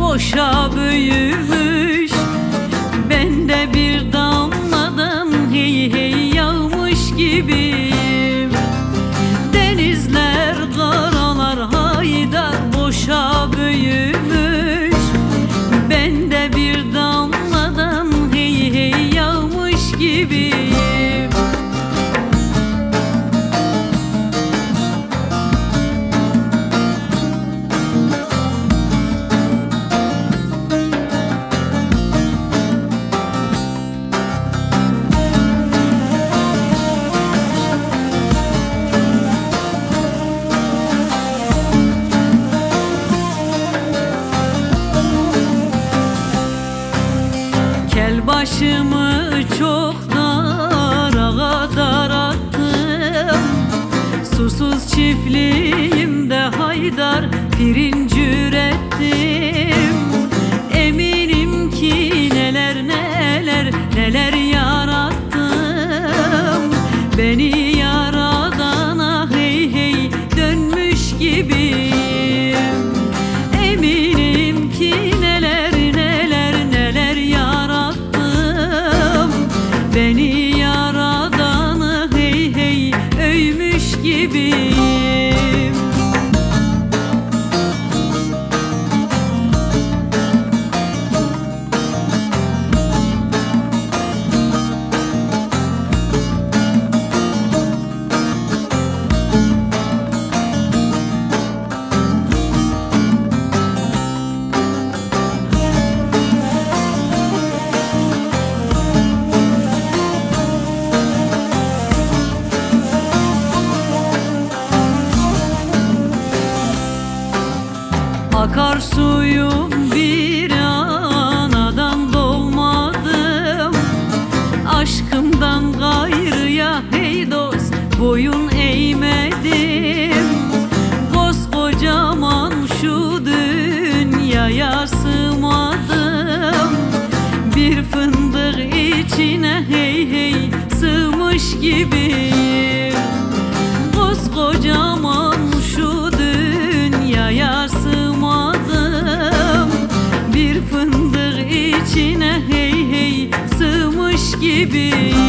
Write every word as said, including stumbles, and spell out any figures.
boşa büyümüş. Ben de bir damladan hey hey yağmış gibiyim. Denizler, karalar haydar boşa büyümüş. Ben de bir damladan hey hey yağmış gibiyim. Başımı çok dara darattım. Susuz çiftliğimde haydar pirinç ürettim. Eminim ki neler neler neler yarattım. Beni yaradana hey hey dönmüş gibiyim. Eminim ki neler neler neler yarattım. Beni yaradanı hey hey övmüş gibiyim. Akarsuyum bir anadan doğmadım. Aşkımdan gayrıya hey dost boyun eğmedim. Koskocaman şu dünyaya sığmadım. Bir fındık içine hey hey sığmış gibiyim. Koskocaman şu dünyaya sığmadım. Bir fındık içine hey hey sığmış gibiyim.